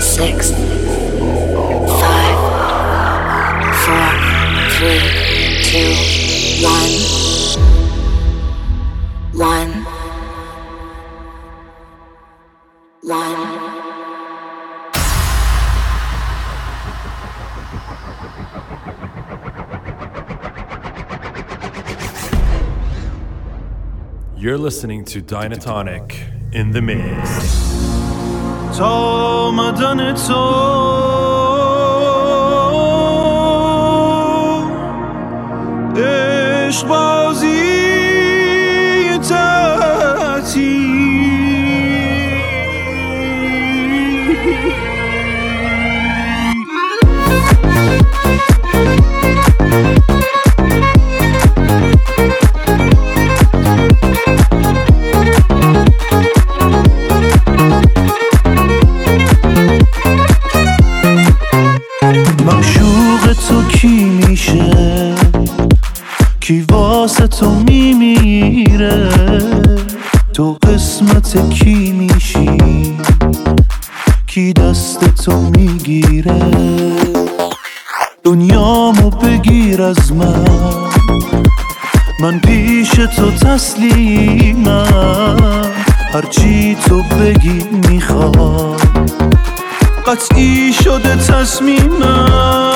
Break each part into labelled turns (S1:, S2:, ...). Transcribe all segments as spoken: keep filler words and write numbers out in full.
S1: six, five, four, three, two, one, one, one.
S2: You're listening to Dynatonic in the mix.
S3: تا آمدن تو عشق بازی تعطیل کی واسه تو میمیره تو قسمت کی میشی کی دست تو میگیره دنیامو بگیر از من من پیش تو تسلیمم هرچی تو بگی میخوام قطعی شده تصمیمم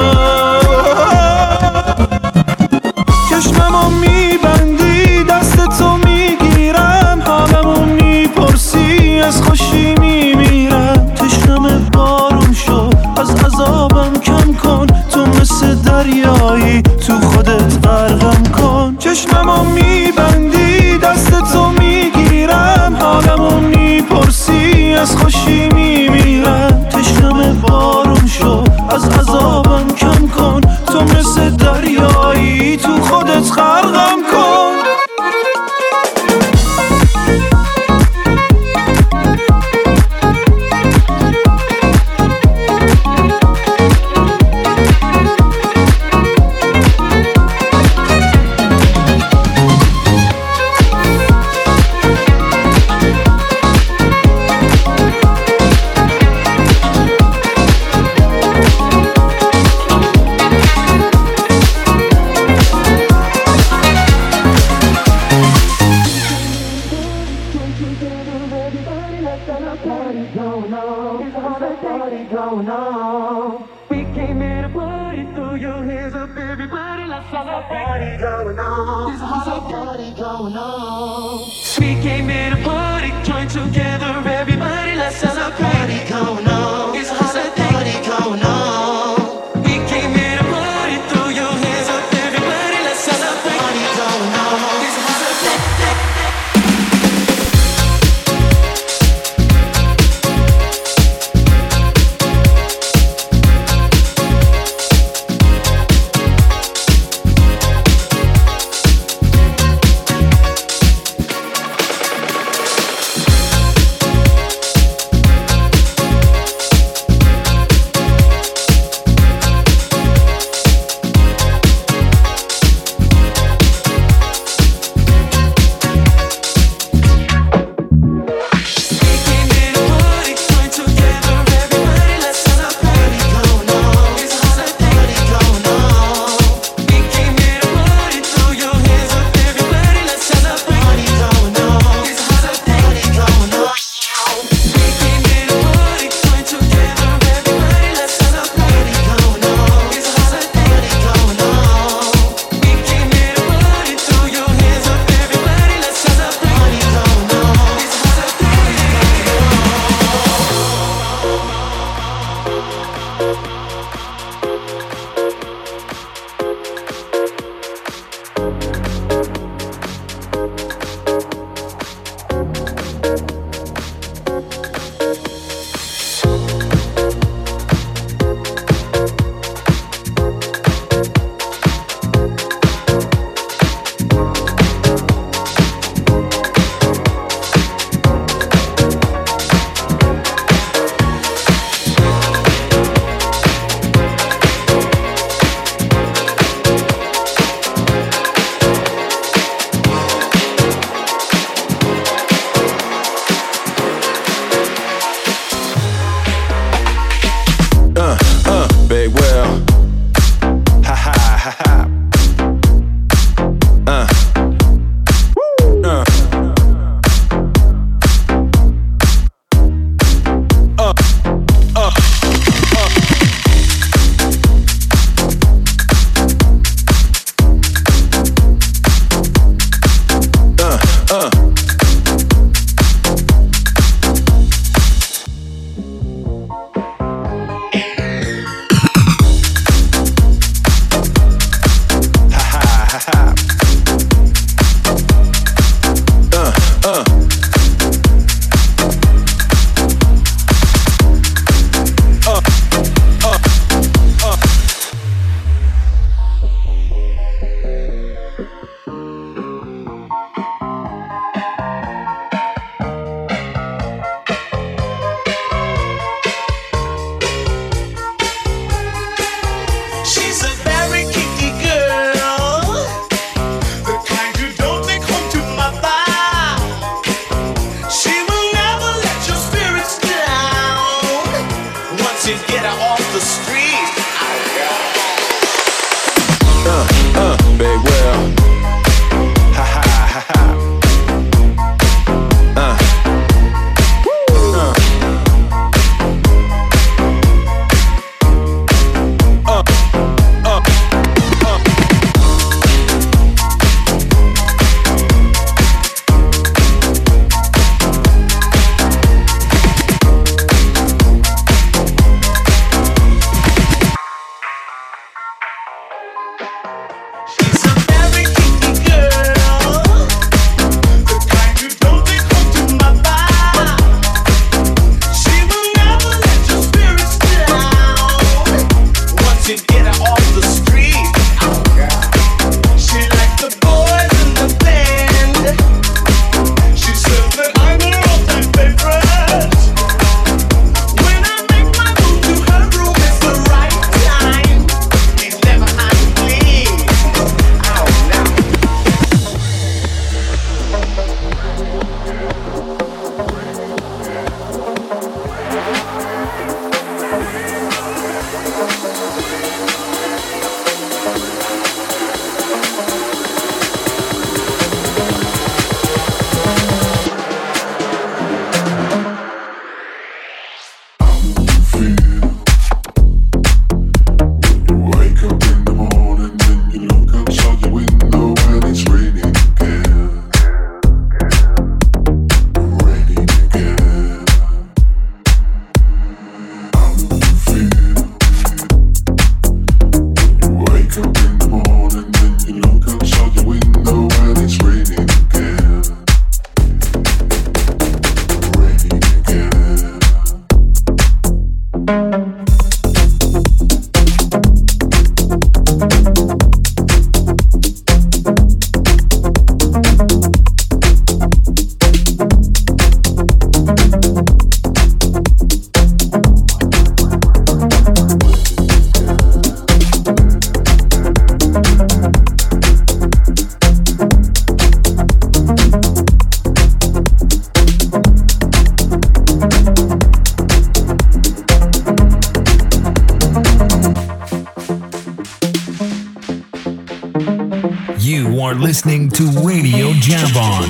S3: چشممو میبندی دست تو میگیرم حالمو میپرسی از خوشی میمیرم تشنم بارون شو از عذابم کم کن تو مثل دریایی تو خودت غرقم کن چشممو میبندی دست تو میگیرم حالمو میپرسی از خوشی میمیرم تشنم بارون شو از عذابم کم کن تو مثل دریایی تو خودت غرقم کن
S4: big well. Ha ha ha ha. Uh. Uh. Uh. Uh. Uh. Uh.
S5: You are listening to Radio Javon.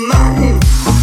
S6: mine.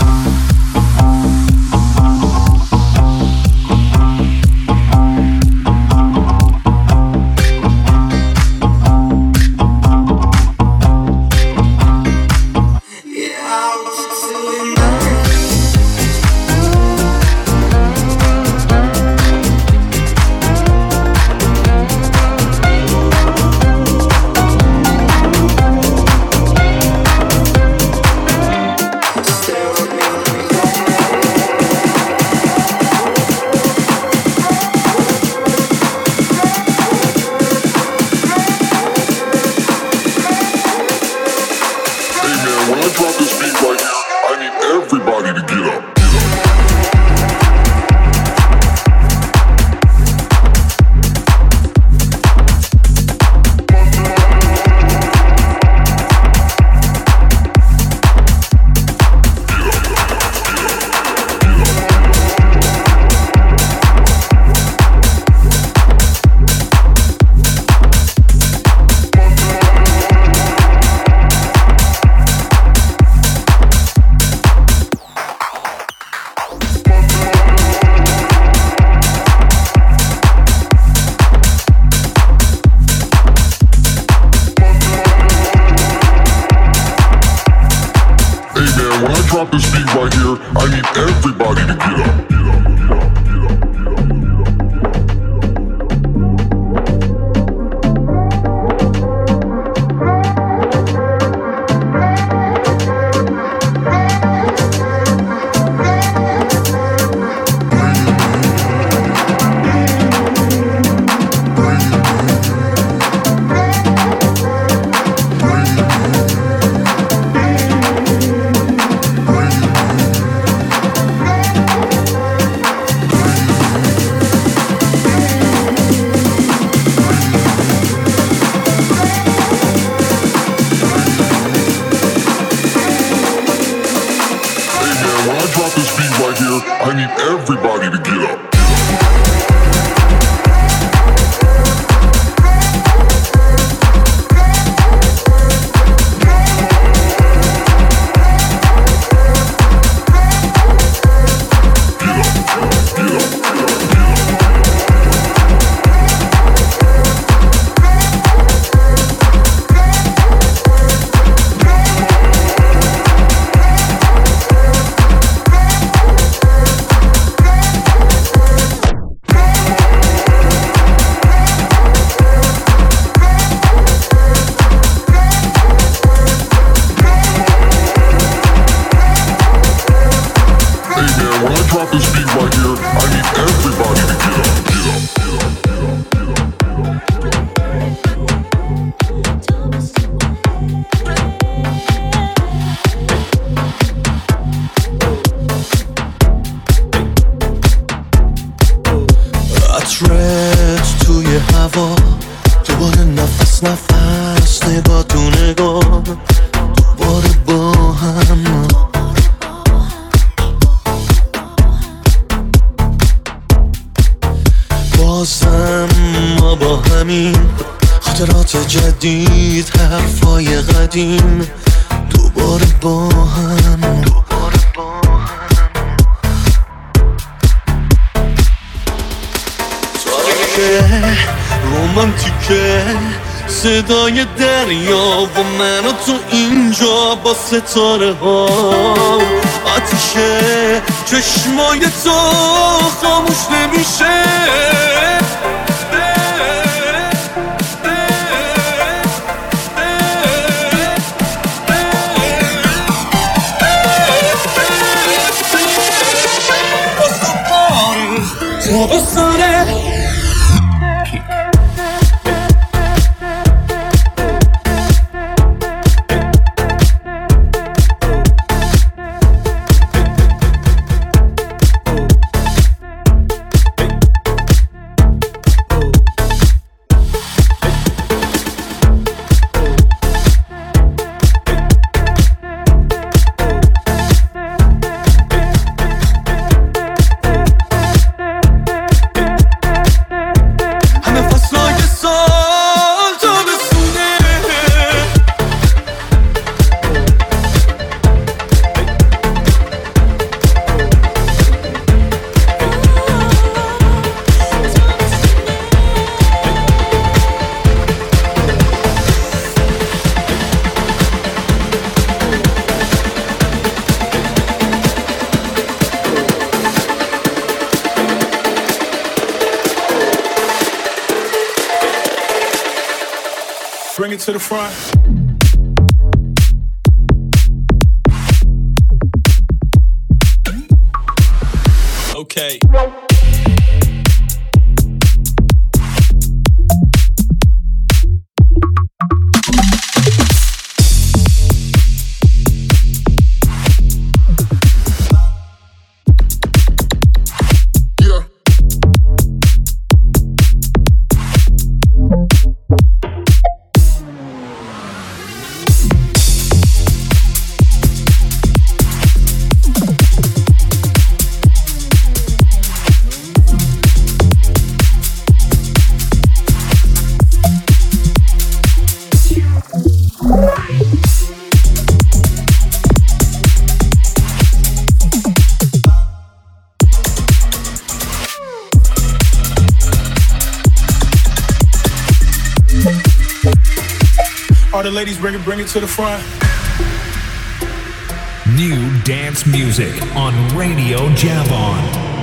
S3: جدید حرفای قدیم دوباره با هم تاریکه رومانتیکه صدای دریا و من و تو اینجا با ستاره ها آتیشه چشمای تو خاموش نمیشه تابستانه
S4: to the front. Okay. All the ladies, bring it, bring it to the front.
S5: New dance music on Radio Javon.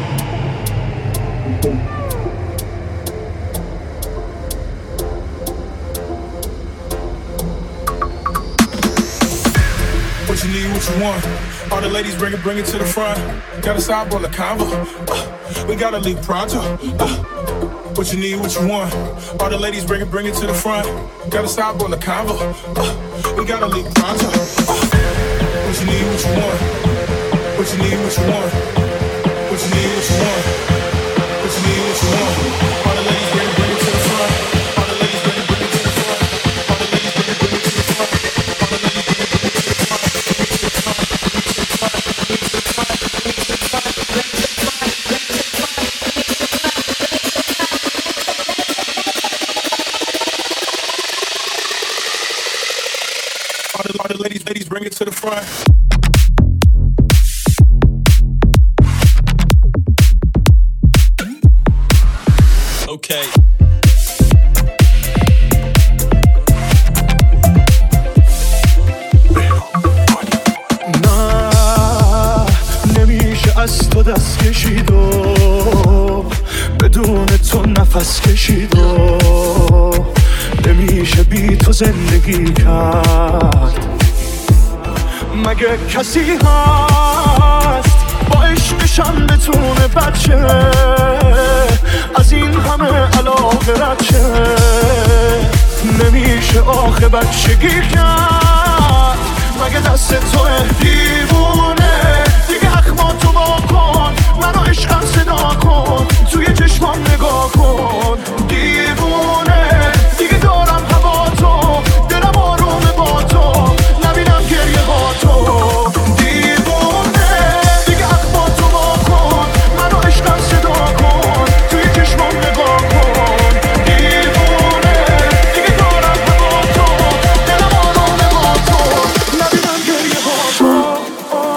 S4: What you need, what you want. All the ladies, bring it, bring it to the front. Got a sideball, the convo. Uh, we gotta leave pronto. Uh, What you need, what you want. All the ladies, bring it, bring it to the front. Gotta stop on the convo. Uh, we gotta leave pronto. Uh, what you need, what you want. What you need, what you want. What you need, what you want. What you need, what you want. All the ladies, bring it, bring it to the front. All the ladies, bring it, bring it to the front. All the ladies, bring it, bring it to the front. All the ladies, bring it, bring it to the front. All the ladies, ladies, bring it to the front. Okay.
S3: نه نمیشه از تو دست کشید و بدون تو نفس کشید و نمیشه بی تو زندگی کرد. مگه کسی هست با عشقشم بتونه بچه از این همه علاقه رچه؟ نمیشه آخه بچگی کرد. مگه دست توه دیوونه دیگه اخماتو با کن. منو عشقم صدا کن توی چشمام نگاه کن. دیوونه دیگه دارم هوا تو دلم آرومه با تو نبینم گریه ها تو. دیوونه دیگه اخماتو با کن. منو عشقم صدا کن توی چشمام نگاه کن. دیوونه دیگه دارم هوا تو دلم آرومه با تو نبینم گریه ها تو.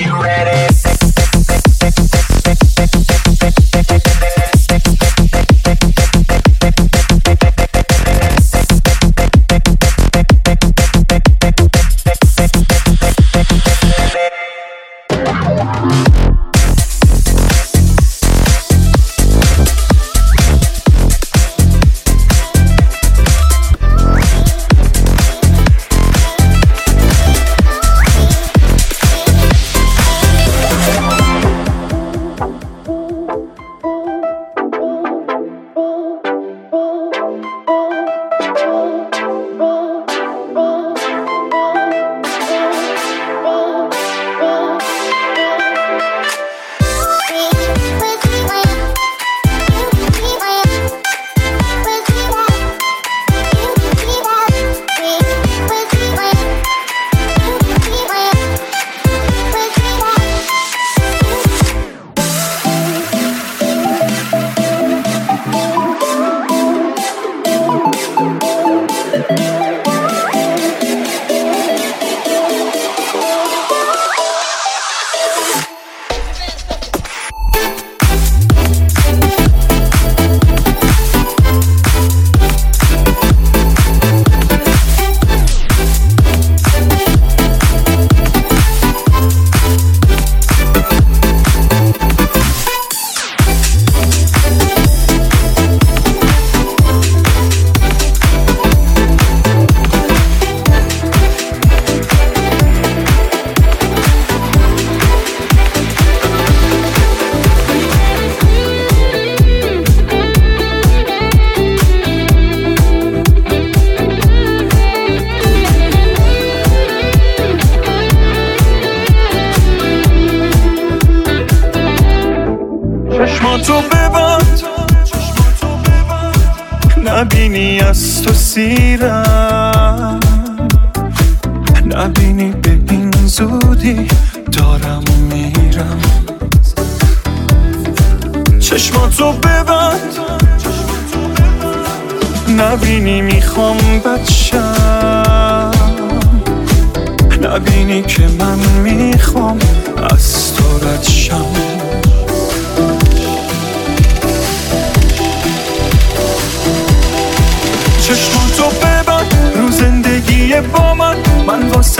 S3: چشماتو ببند نبینی از تو سیرم، نبینی به این زودی دارم میرم. چشماتو ببند نبینی میخوام بچم، نبینی که من میخوام از تو رد شم. چشم